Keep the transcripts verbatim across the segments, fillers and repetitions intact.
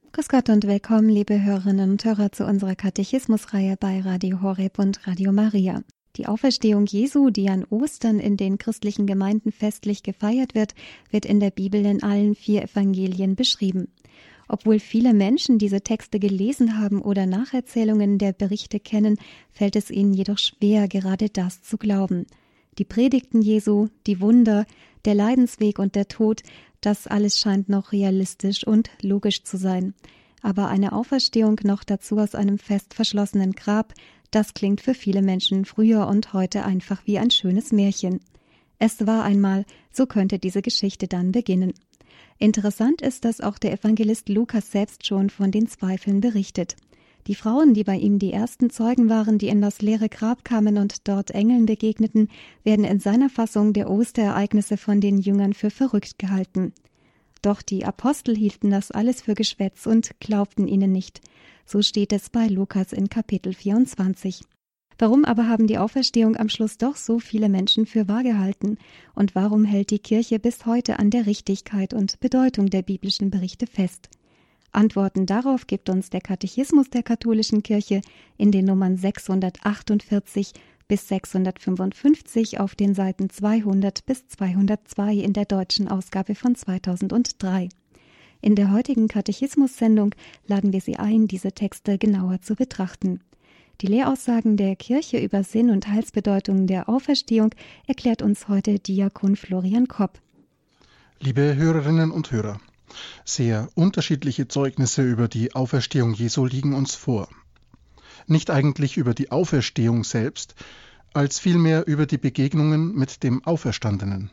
Grüß Gott und willkommen, liebe Hörerinnen und Hörer, zu unserer Katechismusreihe bei Radio Horeb und Radio Maria. Die Auferstehung Jesu, die an Ostern in den christlichen Gemeinden festlich gefeiert wird, wird in der Bibel in allen vier Evangelien beschrieben. Obwohl viele Menschen diese Texte gelesen haben oder Nacherzählungen der Berichte kennen, fällt es ihnen jedoch schwer, gerade das zu glauben. Die Predigten Jesu, die Wunder, der Leidensweg und der Tod, das alles scheint noch realistisch und logisch zu sein. Aber eine Auferstehung noch dazu aus einem fest verschlossenen Grab, das klingt für viele Menschen früher und heute einfach wie ein schönes Märchen. Es war einmal, so könnte diese Geschichte dann beginnen. Interessant ist, dass auch der Evangelist Lukas selbst schon von den Zweifeln berichtet. Die Frauen, die bei ihm die ersten Zeugen waren, die in das leere Grab kamen und dort Engeln begegneten, werden in seiner Fassung der Osterereignisse von den Jüngern für verrückt gehalten. Doch die Apostel hielten das alles für Geschwätz und glaubten ihnen nicht. So steht es bei Lukas in Kapitel vierundzwanzig. Warum aber haben die Auferstehung am Schluss doch so viele Menschen für wahr gehalten? Und warum hält die Kirche bis heute an der Richtigkeit und Bedeutung der biblischen Berichte fest? Antworten darauf gibt uns der Katechismus der katholischen Kirche in den Nummern sechshundertachtundvierzig bis sechshundertfünfundfünfzig auf den Seiten zweihundert bis zweihundertzwei in der deutschen Ausgabe von zweitausenddrei. In der heutigen Katechismus-Sendung laden wir Sie ein, diese Texte genauer zu betrachten. Die Lehraussagen der Kirche über Sinn und Heilsbedeutung der Auferstehung erklärt uns heute Diakon Florian Kopp. Liebe Hörerinnen und Hörer, sehr unterschiedliche Zeugnisse über die Auferstehung Jesu liegen uns vor. Nicht eigentlich über die Auferstehung selbst, als vielmehr über die Begegnungen mit dem Auferstandenen.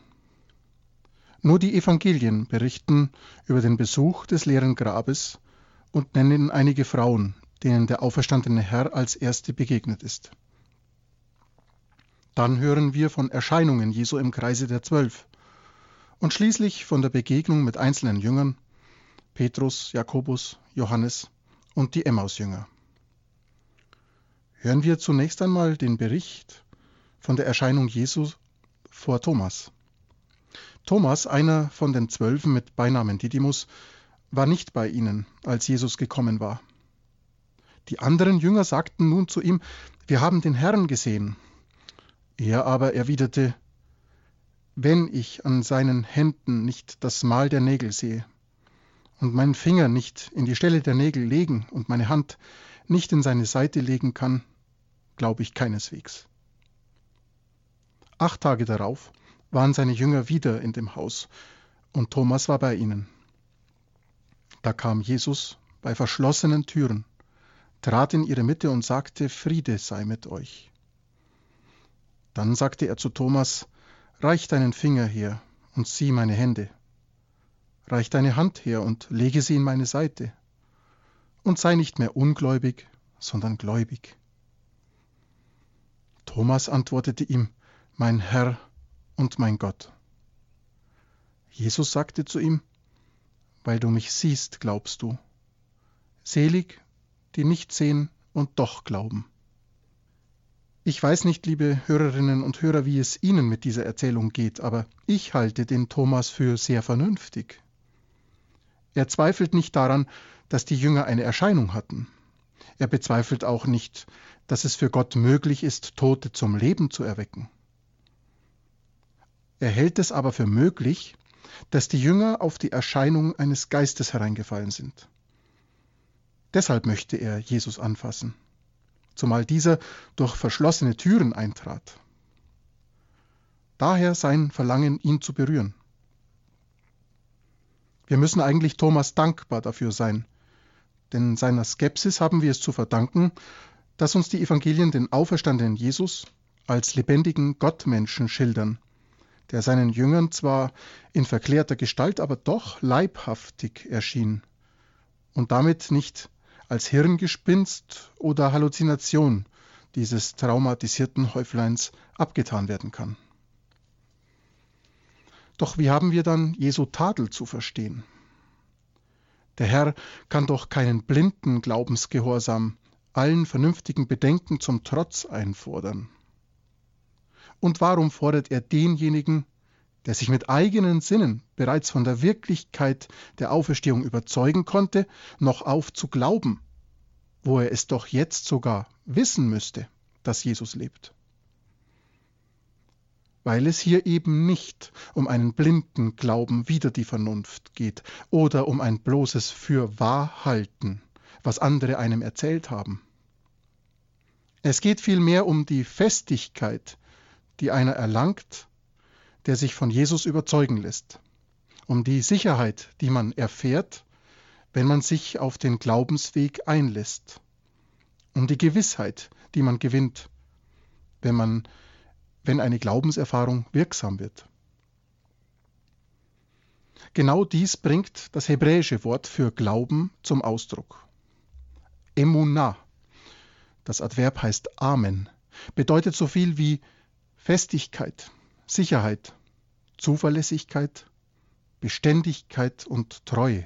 Nur die Evangelien berichten über den Besuch des leeren Grabes und nennen einige Frauen, denen der auferstandene Herr als erste begegnet ist. Dann hören wir von Erscheinungen Jesu im Kreise der Zwölf und schließlich von der Begegnung mit einzelnen Jüngern, Petrus, Jakobus, Johannes und die Emmausjünger. Hören wir zunächst einmal den Bericht von der Erscheinung Jesu vor Thomas. Thomas, einer von den Zwölfen mit Beinamen Didymus, war nicht bei ihnen, als Jesus gekommen war. Die anderen Jünger sagten nun zu ihm: Wir haben den Herrn gesehen. Er aber erwiderte: Wenn ich an seinen Händen nicht das Mal der Nägel sehe und meinen Finger nicht in die Stelle der Nägel legen und meine Hand nicht in seine Seite legen kann, glaube ich keineswegs. Acht Tage darauf waren seine Jünger wieder in dem Haus und Thomas war bei ihnen. Da kam Jesus bei verschlossenen Türen, trat in ihre Mitte und sagte: Friede sei mit euch. Dann sagte er zu Thomas: Reich deinen Finger her und sieh meine Hände. Reich deine Hand her und lege sie in meine Seite. Und sei nicht mehr ungläubig, sondern gläubig. Thomas antwortete ihm: Mein Herr und mein Gott. Jesus sagte zu ihm: Weil du mich siehst, glaubst du. Selig, die nicht sehen und doch glauben. Ich weiß nicht, liebe Hörerinnen und Hörer, wie es Ihnen mit dieser Erzählung geht, aber ich halte den Thomas für sehr vernünftig. Er zweifelt nicht daran, dass die Jünger eine Erscheinung hatten. Er bezweifelt auch nicht, dass es für Gott möglich ist, Tote zum Leben zu erwecken. Er hält es aber für möglich, dass die Jünger auf die Erscheinung eines Geistes hereingefallen sind. Deshalb möchte er Jesus anfassen, zumal dieser durch verschlossene Türen eintrat. Daher sein Verlangen, ihn zu berühren. Wir müssen eigentlich Thomas dankbar dafür sein, denn seiner Skepsis haben wir es zu verdanken, dass uns die Evangelien den auferstandenen Jesus als lebendigen Gottmenschen schildern, der seinen Jüngern zwar in verklärter Gestalt, aber doch leibhaftig erschien und damit nicht als Hirngespinst oder Halluzination dieses traumatisierten Häufleins abgetan werden kann. Doch wie haben wir dann Jesu Tadel zu verstehen? Der Herr kann doch keinen blinden Glaubensgehorsam allen vernünftigen Bedenken zum Trotz einfordern. Und warum fordert er denjenigen, der sich mit eigenen Sinnen bereits von der Wirklichkeit der Auferstehung überzeugen konnte, noch auf zu glauben, wo er es doch jetzt sogar wissen müsste, dass Jesus lebt? Weil es hier eben nicht um einen blinden Glauben wider die Vernunft geht oder um ein bloßes Fürwahrhalten, was andere einem erzählt haben. Es geht vielmehr um die Festigkeit, die einer erlangt, der sich von Jesus überzeugen lässt, um die Sicherheit, die man erfährt, wenn man sich auf den Glaubensweg einlässt, um die Gewissheit, die man gewinnt, wenn man, wenn eine Glaubenserfahrung wirksam wird. Genau dies bringt das hebräische Wort für Glauben zum Ausdruck. Emunah, das Adverb heißt Amen, bedeutet so viel wie Festigkeit, Sicherheit, Zuverlässigkeit, Beständigkeit und Treue.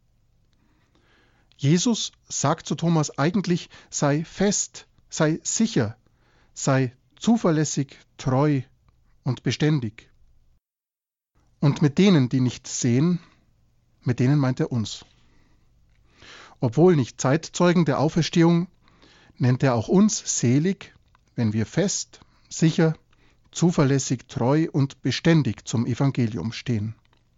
Jesus sagt zu Thomas eigentlich, sei fest, sei sicher, sei zuverlässig, treu und beständig. Und mit denen, die nicht sehen, mit denen meint er uns. Obwohl nicht Zeitzeugen der Auferstehung, nennt er auch uns selig, wenn wir fest, sicher, zuverlässig, treu und beständig zum Evangelium stehen.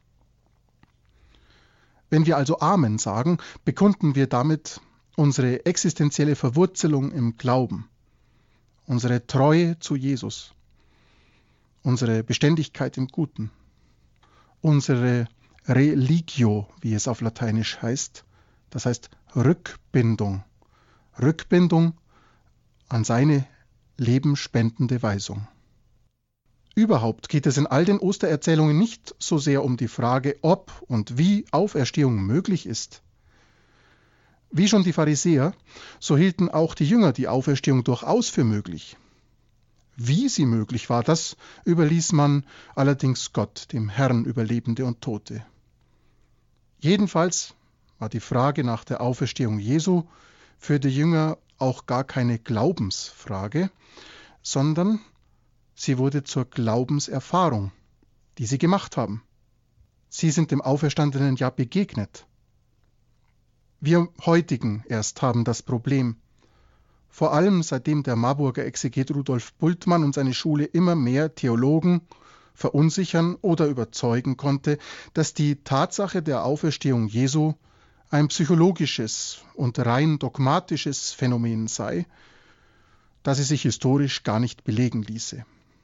Wenn wir also Amen sagen, bekunden wir damit unsere existenzielle Verwurzelung im Glauben, unsere Treue zu Jesus, unsere Beständigkeit im Guten, unsere Religio, wie es auf Lateinisch heißt, das heißt Rückbindung, Rückbindung an seine lebenspendende Weisung. Überhaupt geht es in all den Ostererzählungen nicht so sehr um die Frage, ob und wie Auferstehung möglich ist. Wie schon die Pharisäer, so hielten auch die Jünger die Auferstehung durchaus für möglich. Wie sie möglich war, das überließ man allerdings Gott, dem Herrn über Lebende und Tote. Jedenfalls war die Frage nach der Auferstehung Jesu für die Jünger auch gar keine Glaubensfrage, sondern sie wurde zur Glaubenserfahrung, die sie gemacht haben. Sie sind dem Auferstandenen ja begegnet. Wir heutigen erst haben das Problem, vor allem seitdem der Marburger Exeget Rudolf Bultmann und seine Schule immer mehr Theologen verunsichern oder überzeugen konnte, dass die Tatsache der Auferstehung Jesu ein psychologisches und rein dogmatisches Phänomen sei, das sie sich historisch gar nicht belegen ließe.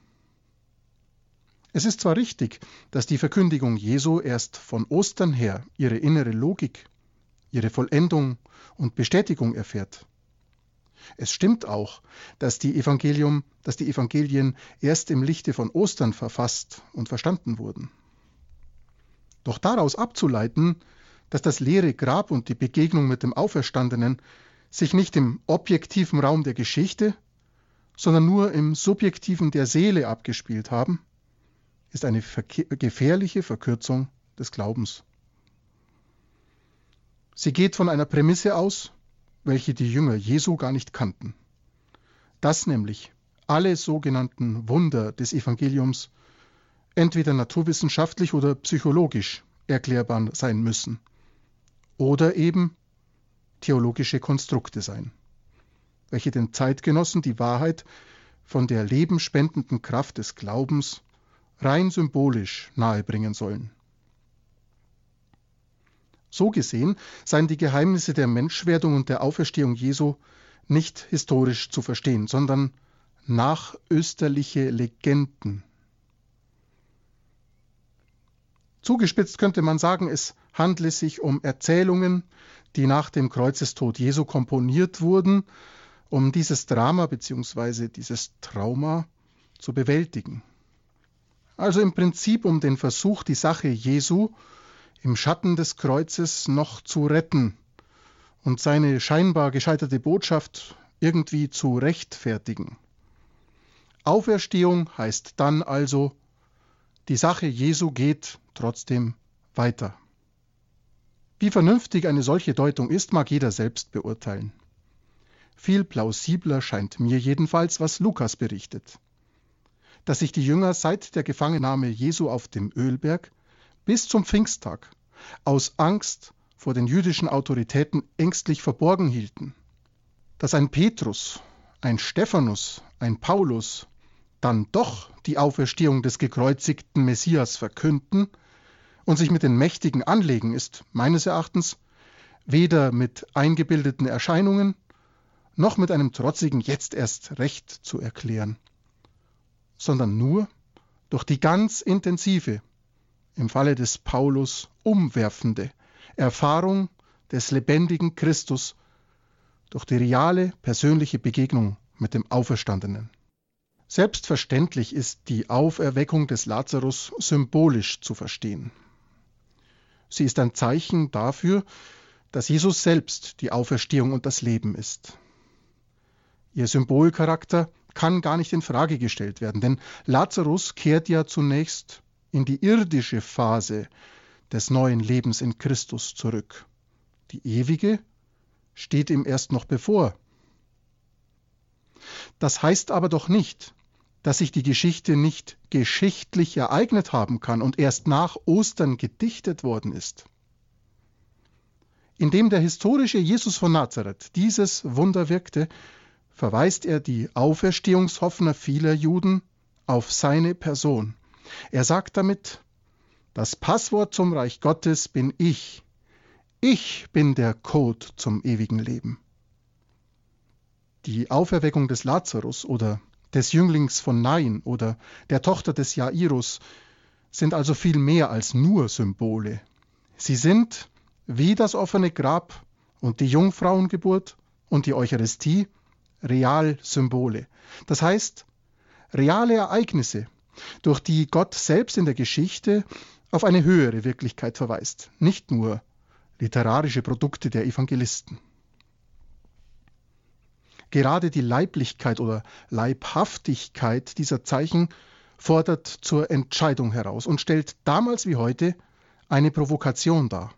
Es ist zwar richtig, dass die Verkündigung Jesu erst von Ostern her ihre innere Logik, ihre Vollendung und Bestätigung erfährt. Es stimmt auch, dass die, Evangelium, dass die Evangelien erst im Lichte von Ostern verfasst und verstanden wurden. Doch daraus abzuleiten, dass das leere Grab und die Begegnung mit dem Auferstandenen sich nicht im objektiven Raum der Geschichte, sondern nur im subjektiven der Seele abgespielt haben, ist eine verke- gefährliche Verkürzung des Glaubens. Sie geht von einer Prämisse aus, welche die Jünger Jesu gar nicht kannten. Dass nämlich alle sogenannten Wunder des Evangeliums entweder naturwissenschaftlich oder psychologisch erklärbar sein müssen oder eben theologische Konstrukte sein, welche den Zeitgenossen die Wahrheit von der lebenspendenden Kraft des Glaubens rein symbolisch nahebringen sollen. So gesehen seien die Geheimnisse der Menschwerdung und der Auferstehung Jesu nicht historisch zu verstehen, sondern nachösterliche Legenden. Zugespitzt könnte man sagen, es handle sich um Erzählungen, die nach dem Kreuzestod Jesu komponiert wurden, um dieses Drama bzw. dieses Trauma zu bewältigen. Also im Prinzip um den Versuch, die Sache Jesu im Schatten des Kreuzes noch zu retten und seine scheinbar gescheiterte Botschaft irgendwie zu rechtfertigen. Auferstehung heißt dann also, die Sache Jesu geht trotzdem weiter. Wie vernünftig eine solche Deutung ist, mag jeder selbst beurteilen. Viel plausibler scheint mir jedenfalls, was Lukas berichtet. dass sich die Jünger seit der Gefangennahme Jesu auf dem Ölberg bis zum Pfingsttag aus Angst vor den jüdischen Autoritäten ängstlich verborgen hielten. Dass ein Petrus, ein Stephanus, ein Paulus dann doch die Auferstehung des gekreuzigten Messias verkünden und sich mit den Mächtigen anlegen, ist meines Erachtens weder mit eingebildeten Erscheinungen noch mit einem trotzigen Jetzt erst recht zu erklären, sondern nur durch die ganz intensive, im Falle des Paulus umwerfende Erfahrung des lebendigen Christus, durch die reale persönliche Begegnung mit dem Auferstandenen. Selbstverständlich ist die Auferweckung des Lazarus symbolisch zu verstehen. Sie ist ein Zeichen dafür, dass Jesus selbst die Auferstehung und das Leben ist. Ihr Symbolcharakter kann gar nicht in Frage gestellt werden, denn Lazarus kehrt ja zunächst in die irdische Phase des neuen Lebens in Christus zurück. Die ewige steht ihm erst noch bevor. Das heißt aber doch nicht, dass sich die Geschichte nicht geschichtlich ereignet haben kann und erst nach Ostern gedichtet worden ist. Indem der historische Jesus von Nazareth dieses Wunder wirkte, verweist er die Auferstehungshoffnung vieler Juden auf seine Person. Er sagt damit, das Passwort zum Reich Gottes bin ich. Ich bin der Code zum ewigen Leben. Die Auferweckung des Lazarus oder des Jünglings von Nain oder der Tochter des Jairus sind also viel mehr als nur Symbole. Sie sind, wie das offene Grab und die Jungfrauengeburt und die Eucharistie, Realsymbole. Das heißt, reale Ereignisse, durch die Gott selbst in der Geschichte auf eine höhere Wirklichkeit verweist, nicht nur literarische Produkte der Evangelisten. Gerade die Leiblichkeit oder Leibhaftigkeit dieser Zeichen fordert zur Entscheidung heraus und stellt damals wie heute eine Provokation dar.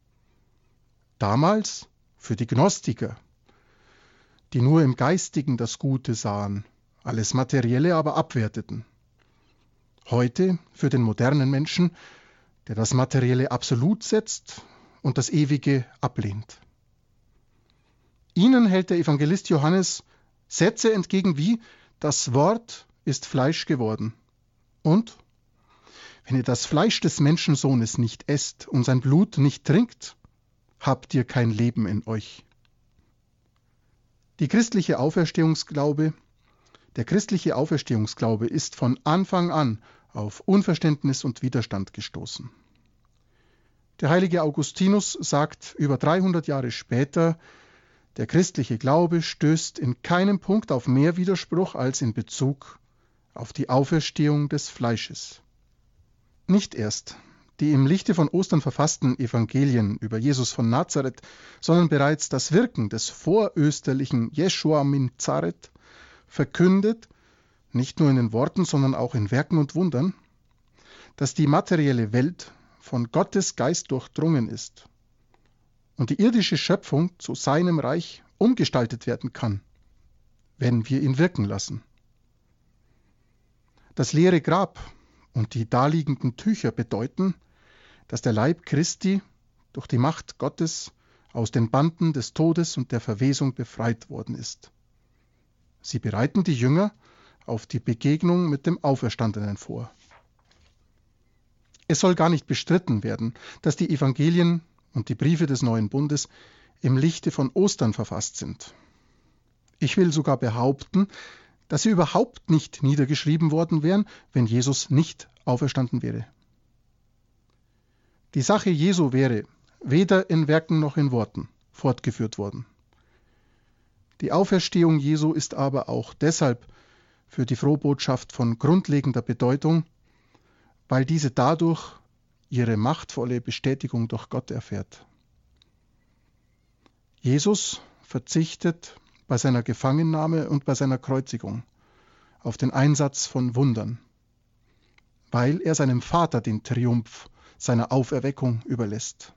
Damals für die Gnostiker, die nur im Geistigen das Gute sahen, alles Materielle aber abwerteten. Heute für den modernen Menschen, der das Materielle absolut setzt und das Ewige ablehnt. Ihnen hält der Evangelist Johannes Sätze entgegen wie: Das Wort ist Fleisch geworden. Und wenn ihr das Fleisch des Menschensohnes nicht esst und sein Blut nicht trinkt, habt ihr kein Leben in euch. Die christliche Auferstehungsglaube, der christliche Auferstehungsglaube ist von Anfang an auf Unverständnis und Widerstand gestoßen. Der heilige Augustinus sagt über dreihundert Jahre später, der christliche Glaube stößt in keinem Punkt auf mehr Widerspruch als in Bezug auf die Auferstehung des Fleisches. Nicht erst die im Lichte von Ostern verfassten Evangelien über Jesus von Nazareth, sondern bereits das Wirken des vorösterlichen Jeschua min Zaret verkündet, nicht nur in den Worten, sondern auch in Werken und Wundern, dass die materielle Welt von Gottes Geist durchdrungen ist und die irdische Schöpfung zu seinem Reich umgestaltet werden kann, wenn wir ihn wirken lassen. Das leere Grab und die daliegenden Tücher bedeuten, dass der Leib Christi durch die Macht Gottes aus den Banden des Todes und der Verwesung befreit worden ist. Sie bereiten die Jünger auf die Begegnung mit dem Auferstandenen vor. Es soll gar nicht bestritten werden, dass die Evangelien und die Briefe des Neuen Bundes im Lichte von Ostern verfasst sind. Ich will sogar behaupten, dass sie überhaupt nicht niedergeschrieben worden wären, wenn Jesus nicht auferstanden wäre. Die Sache Jesu wäre weder in Werken noch in Worten fortgeführt worden. Die Auferstehung Jesu ist aber auch deshalb für die Frohbotschaft von grundlegender Bedeutung, weil diese dadurch ihre machtvolle Bestätigung durch Gott erfährt. Jesus verzichtet bei seiner Gefangennahme und bei seiner Kreuzigung auf den Einsatz von Wundern, weil er seinem Vater den Triumph seiner Auferweckung überlässt.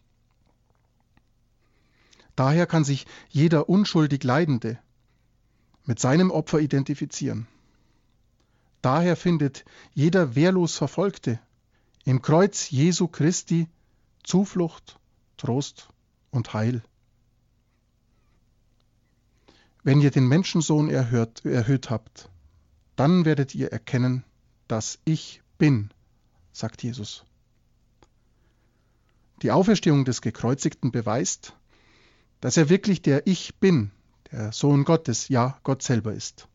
Daher kann sich jeder unschuldig Leidende mit seinem Opfer identifizieren. daher findet jeder wehrlos Verfolgte im Kreuz Jesu Christi Zuflucht, Trost und Heil. Wenn ihr den Menschensohn erhört, erhöht habt, dann werdet ihr erkennen, dass ich bin, sagt Jesus. Die Auferstehung des Gekreuzigten beweist, dass er wirklich der Ich Bin, der Sohn Gottes, ja Gott selber ist.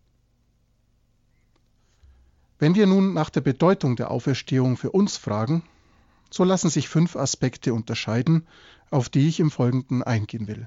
Wenn wir nun nach der Bedeutung der Auferstehung für uns fragen, so lassen sich fünf Aspekte unterscheiden, auf die ich im Folgenden eingehen will.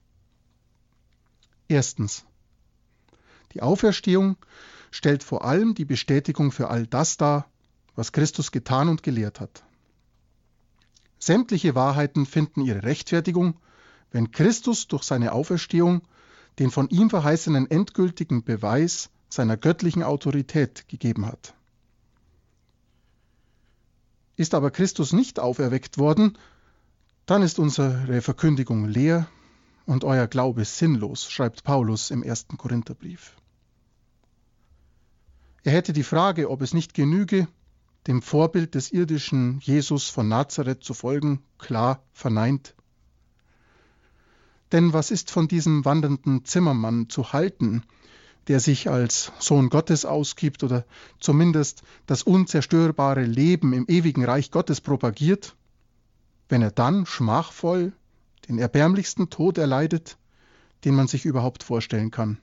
Erstens. Die Auferstehung stellt vor allem die Bestätigung für all das dar, was Christus getan und gelehrt hat. Sämtliche Wahrheiten finden ihre Rechtfertigung, wenn Christus durch seine Auferstehung den von ihm verheißenen endgültigen Beweis seiner göttlichen Autorität gegeben hat. Ist aber Christus nicht auferweckt worden, dann ist unsere Verkündigung leer und euer Glaube sinnlos, schreibt Paulus im ersten Korintherbrief. Er hätte die Frage, ob es nicht genüge, dem Vorbild des irdischen Jesus von Nazareth zu folgen, klar verneint. Denn was ist von diesem wandernden Zimmermann zu halten, der sich als Sohn Gottes ausgibt oder zumindest das unzerstörbare Leben im ewigen Reich Gottes propagiert, wenn er dann schmachvoll den erbärmlichsten Tod erleidet, den man sich überhaupt vorstellen kann?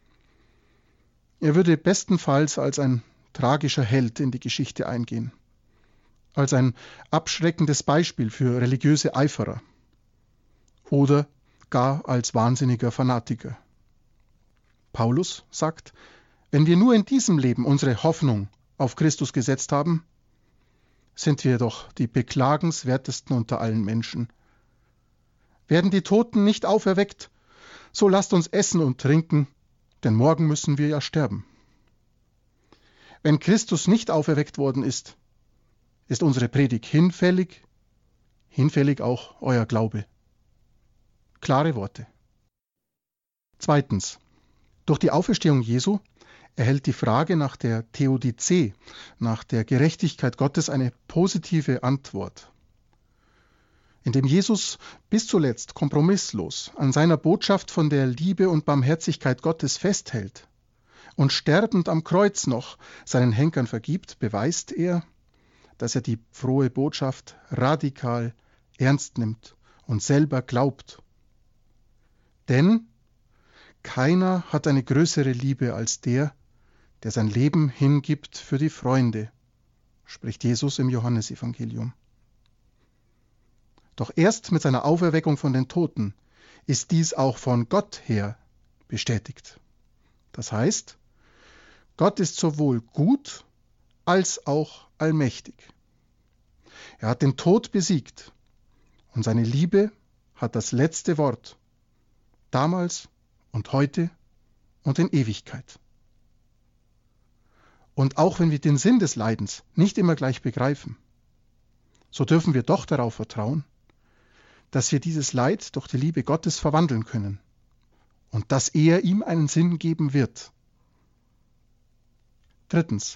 Er würde bestenfalls als ein tragischer Held in die Geschichte eingehen, als ein abschreckendes Beispiel für religiöse Eiferer oder gar als wahnsinniger Fanatiker. Paulus sagt, wenn wir nur in diesem Leben unsere Hoffnung auf Christus gesetzt haben, sind wir doch die beklagenswertesten unter allen Menschen. Werden die Toten nicht auferweckt, so lasst uns essen und trinken, denn morgen müssen wir ja sterben. Wenn Christus nicht auferweckt worden ist, ist unsere Predigt hinfällig, hinfällig auch euer Glaube. Klare Worte. Zweitens. Durch die Auferstehung Jesu erhält die Frage nach der Theodizee, nach der Gerechtigkeit Gottes, eine positive Antwort. Indem Jesus bis zuletzt kompromisslos an seiner Botschaft von der Liebe und Barmherzigkeit Gottes festhält und sterbend am Kreuz noch seinen Henkern vergibt, beweist er, dass er die frohe Botschaft radikal ernst nimmt und selber glaubt. Denn keiner hat eine größere Liebe als der, der sein Leben hingibt für die Freunde, spricht Jesus im Johannesevangelium. Doch erst mit seiner Auferweckung von den Toten ist dies auch von Gott her bestätigt. Das heißt, Gott ist sowohl gut als auch allmächtig. Er hat den Tod besiegt und seine Liebe hat das letzte Wort, damals und heute und in Ewigkeit. Und auch wenn wir den Sinn des Leidens nicht immer gleich begreifen, so dürfen wir doch darauf vertrauen, dass wir dieses Leid durch die Liebe Gottes verwandeln können und dass er ihm einen Sinn geben wird. Drittens.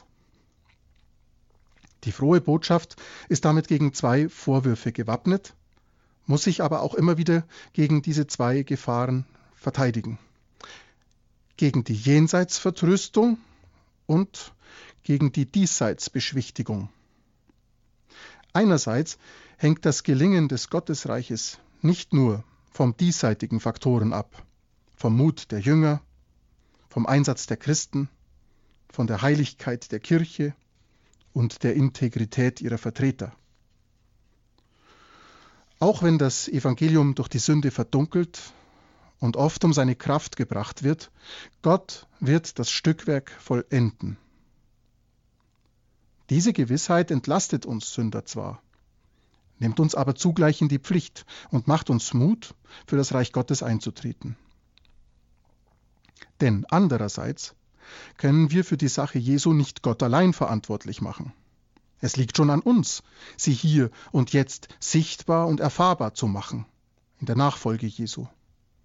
Die frohe Botschaft ist damit gegen zwei Vorwürfe gewappnet, muss sich aber auch immer wieder gegen diese zwei Gefahren verteidigen. Gegen die Jenseitsvertröstung und gegen die Diesseitsbeschwichtigung. Einerseits hängt das Gelingen des Gottesreiches nicht nur vom diesseitigen Faktoren ab, vom Mut der Jünger, vom Einsatz der Christen, von der Heiligkeit der Kirche und der Integrität ihrer Vertreter. Auch wenn das Evangelium durch die Sünde verdunkelt und oft um seine Kraft gebracht wird, Gott wird das Stückwerk vollenden. Diese Gewissheit entlastet uns Sünder zwar, nimmt uns aber zugleich in die Pflicht und macht uns Mut, für das Reich Gottes einzutreten. Denn andererseits können wir für die Sache Jesu nicht Gott allein verantwortlich machen. Es liegt schon an uns, sie hier und jetzt sichtbar und erfahrbar zu machen, in der Nachfolge Jesu.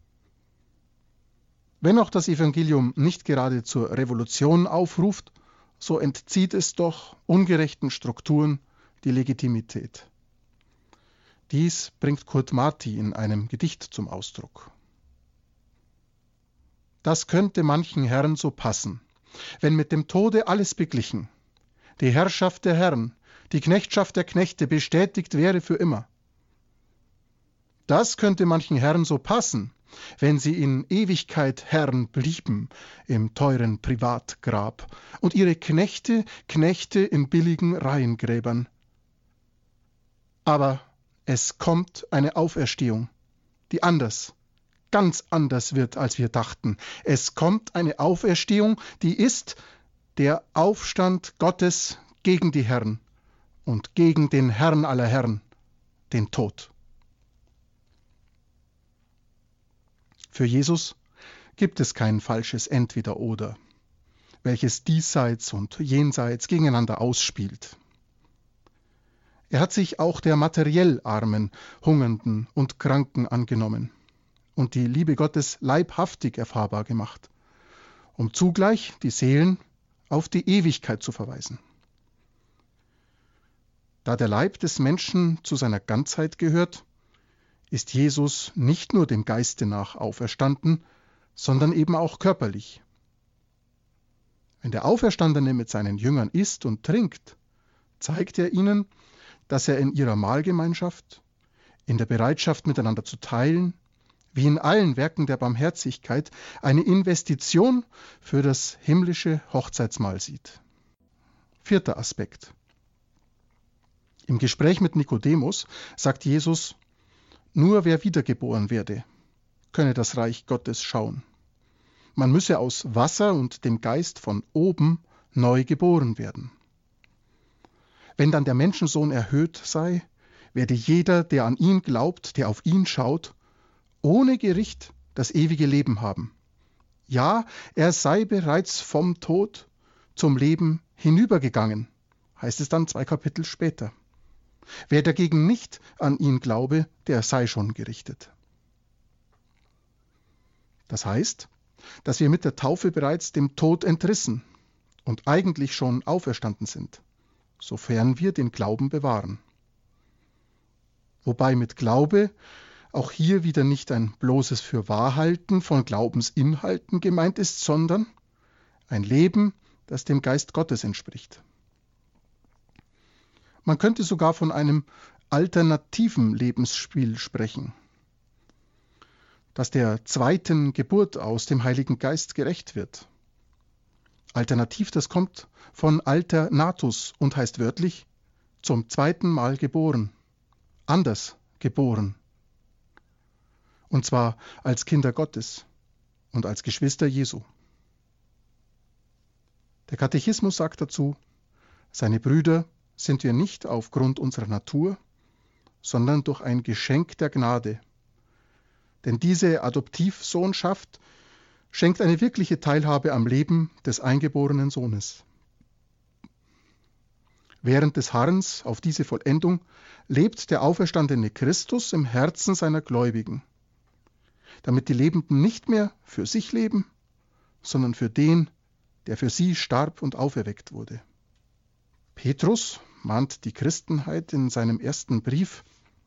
Wenn auch das Evangelium nicht gerade zur Revolution aufruft, so entzieht es doch ungerechten Strukturen die Legitimität. Dies bringt Kurt Marti in einem Gedicht zum Ausdruck. Das könnte manchen Herren so passen, wenn mit dem Tode alles beglichen, die Herrschaft der Herren, die Knechtschaft der Knechte bestätigt wäre für immer. Das könnte manchen Herren so passen, wenn sie in Ewigkeit Herren blieben im teuren Privatgrab und ihre Knechte Knechte in billigen Reihengräbern. Aber es kommt eine Auferstehung, die anders, ganz anders wird, als wir dachten. Es kommt eine Auferstehung, die ist der Aufstand Gottes gegen die Herren und gegen den Herrn aller Herren, den Tod. Für Jesus gibt es kein falsches Entweder-Oder, welches diesseits und jenseits gegeneinander ausspielt. Er hat sich auch der materiell Armen, Hungernden und Kranken angenommen und die Liebe Gottes leibhaftig erfahrbar gemacht, um zugleich die Seelen auf die Ewigkeit zu verweisen. Da der Leib des Menschen zu seiner Ganzheit gehört, ist Jesus nicht nur dem Geiste nach auferstanden, sondern eben auch körperlich. Wenn der Auferstandene mit seinen Jüngern isst und trinkt, zeigt er ihnen, dass er in ihrer Mahlgemeinschaft, in der Bereitschaft miteinander zu teilen, wie in allen Werken der Barmherzigkeit, eine Investition für das himmlische Hochzeitsmahl sieht. Vierter Aspekt. Im Gespräch mit Nikodemus sagt Jesus, nur wer wiedergeboren werde, könne das Reich Gottes schauen. Man müsse aus Wasser und dem Geist von oben neu geboren werden. Wenn dann der Menschensohn erhöht sei, werde jeder, der an ihn glaubt, der auf ihn schaut, ohne Gericht das ewige Leben haben. Ja, er sei bereits vom Tod zum Leben hinübergegangen, heißt es dann zwei Kapitel später. Wer dagegen nicht an ihn glaube, der sei schon gerichtet. Das heißt, dass wir mit der Taufe bereits dem Tod entrissen und eigentlich schon auferstanden sind, sofern wir den Glauben bewahren. Wobei mit Glaube auch hier wieder nicht ein bloßes Fürwahrhalten von Glaubensinhalten gemeint ist, sondern ein Leben, das dem Geist Gottes entspricht. Man könnte sogar von einem alternativen Lebensspiel sprechen, das der zweiten Geburt aus dem Heiligen Geist gerecht wird. Alternativ, das kommt von alternatus und heißt wörtlich zum zweiten Mal geboren, anders geboren. Und zwar als Kinder Gottes und als Geschwister Jesu. Der Katechismus sagt dazu, seine Brüder sind wir nicht aufgrund unserer Natur, sondern durch ein Geschenk der Gnade. Denn diese Adoptivsohnschaft schenkt eine wirkliche Teilhabe am Leben des eingeborenen Sohnes. Während des Harrens auf diese Vollendung lebt der auferstandene Christus im Herzen seiner Gläubigen, damit die Lebenden nicht mehr für sich leben, sondern für den, der für sie starb und auferweckt wurde. Petrus mahnt die Christenheit in seinem ersten Brief: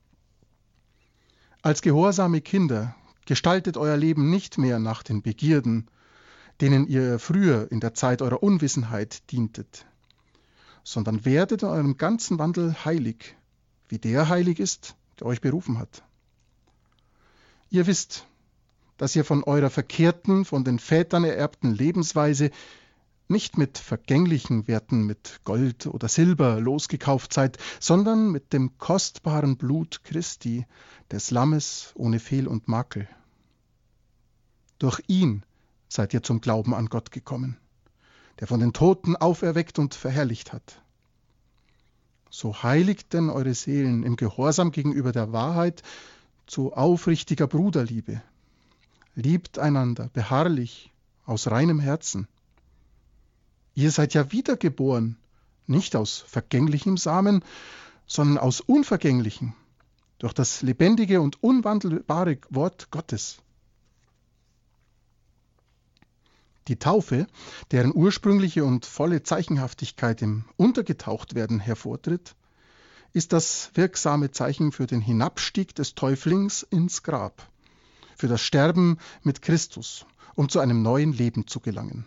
Als gehorsame Kinder gestaltet euer Leben nicht mehr nach den Begierden, denen ihr früher in der Zeit eurer Unwissenheit dientet, sondern werdet in eurem ganzen Wandel heilig, wie der heilig ist, der euch berufen hat. Ihr wisst, dass ihr von eurer verkehrten, von den Vätern ererbten Lebensweise nicht mit vergänglichen Werten, mit Gold oder Silber losgekauft seid, sondern mit dem kostbaren Blut Christi, des Lammes ohne Fehl und Makel. Durch ihn seid ihr zum Glauben an Gott gekommen, der von den Toten auferweckt und verherrlicht hat. So heiligt denn eure Seelen im Gehorsam gegenüber der Wahrheit zu aufrichtiger Bruderliebe. Liebt einander beharrlich aus reinem Herzen. Ihr seid ja wiedergeboren, nicht aus vergänglichem Samen, sondern aus unvergänglichem, durch das lebendige und unwandelbare Wort Gottes. Die Taufe, deren ursprüngliche und volle Zeichenhaftigkeit im Untergetauchtwerden hervortritt, ist das wirksame Zeichen für den Hinabstieg des Täuflings ins Grab, für das Sterben mit Christus, um zu einem neuen Leben zu gelangen.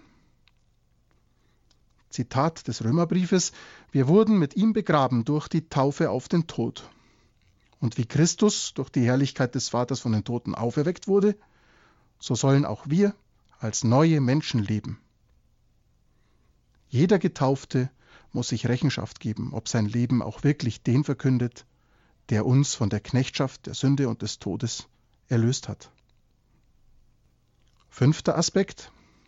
Zitat des Römerbriefes: Wir wurden mit ihm begraben durch die Taufe auf den Tod. Und wie Christus durch die Herrlichkeit des Vaters von den Toten auferweckt wurde, so sollen auch wir als neue Menschen leben. Jeder Getaufte muss sich Rechenschaft geben, ob sein Leben auch wirklich den verkündet, der uns von der Knechtschaft der Sünde und des Todes erlöst hat. Fünfter Aspekt.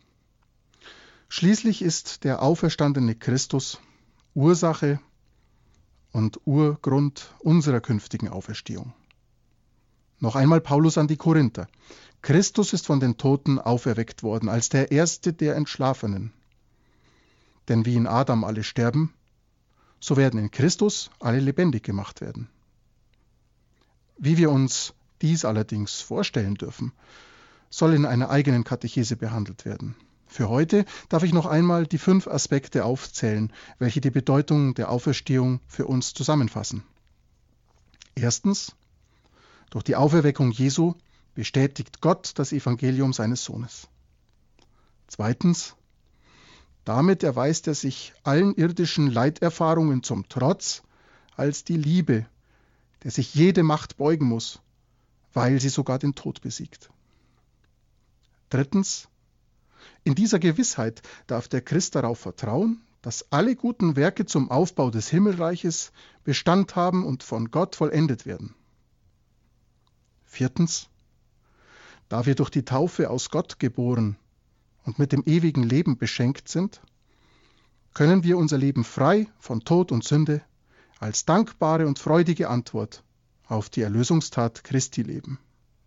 Schließlich ist der auferstandene Christus Ursache und Urgrund unserer künftigen Auferstehung. Noch einmal Paulus an die Korinther. Christus ist von den Toten auferweckt worden, als der Erste der Entschlafenen. Denn wie in Adam alle sterben, so werden in Christus alle lebendig gemacht werden. Wie wir uns dies allerdings vorstellen dürfen, soll in einer eigenen Katechese behandelt werden. Für heute darf ich noch einmal die fünf Aspekte aufzählen, welche die Bedeutung der Auferstehung für uns zusammenfassen. Erstens: Durch die Auferweckung Jesu bestätigt Gott das Evangelium seines Sohnes. Zweitens: Damit erweist er sich allen irdischen Leiterfahrungen zum Trotz als die Liebe, der sich jede Macht beugen muss, weil sie sogar den Tod besiegt. Drittens: In dieser Gewissheit darf der Christ darauf vertrauen, dass alle guten Werke zum Aufbau des Himmelreiches Bestand haben und von Gott vollendet werden. Viertens: Da wir durch die Taufe aus Gott geboren und mit dem ewigen Leben beschenkt sind, können wir unser Leben frei von Tod und Sünde als dankbare und freudige Antwort auf die Erlösungstat Christi leben.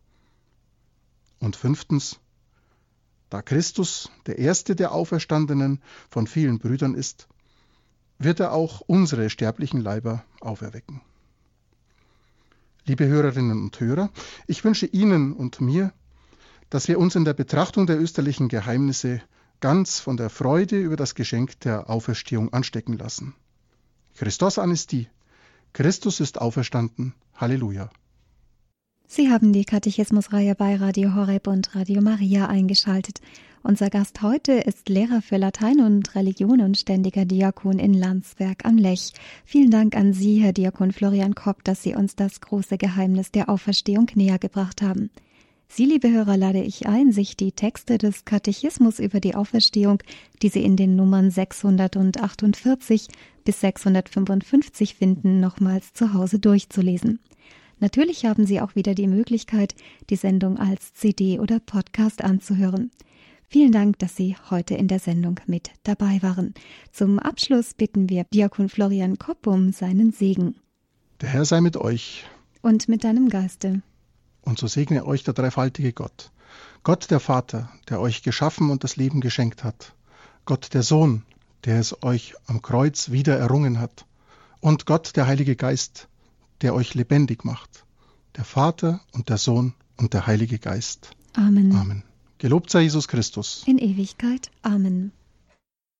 Und fünftens: Da Christus der Erste der Auferstandenen von vielen Brüdern ist, wird er auch unsere sterblichen Leiber auferwecken. Liebe Hörerinnen und Hörer, ich wünsche Ihnen und mir, dass wir uns in der Betrachtung der österlichen Geheimnisse ganz von der Freude über das Geschenk der Auferstehung anstecken lassen. Christos anesti, Christus ist auferstanden. Halleluja. Sie haben die Katechismusreihe bei Radio Horeb und Radio Maria eingeschaltet. Unser Gast heute ist Lehrer für Latein und Religion und ständiger Diakon in Landsberg am Lech. Vielen Dank an Sie, Herr Diakon Florian Kopp, dass Sie uns das große Geheimnis der Auferstehung näher gebracht haben. Sie, liebe Hörer, lade ich ein, sich die Texte des Katechismus über die Auferstehung, die Sie in den Nummern sechshundertachtundvierzig bis sechshundertfünfundfünfzig finden, nochmals zu Hause durchzulesen. Natürlich haben Sie auch wieder die Möglichkeit, die Sendung als C D oder Podcast anzuhören. Vielen Dank, dass Sie heute in der Sendung mit dabei waren. Zum Abschluss bitten wir Diakon Florian Kopp um seinen Segen. Der Herr sei mit euch. Und mit deinem Geiste. Und so segne euch der dreifaltige Gott. Gott der Vater, der euch geschaffen und das Leben geschenkt hat. Gott der Sohn, der es euch am Kreuz wieder errungen hat. Und Gott der Heilige Geist, der euch lebendig macht. Der Vater und der Sohn und der Heilige Geist. Amen. Amen. Gelobt sei Jesus Christus. In Ewigkeit. Amen.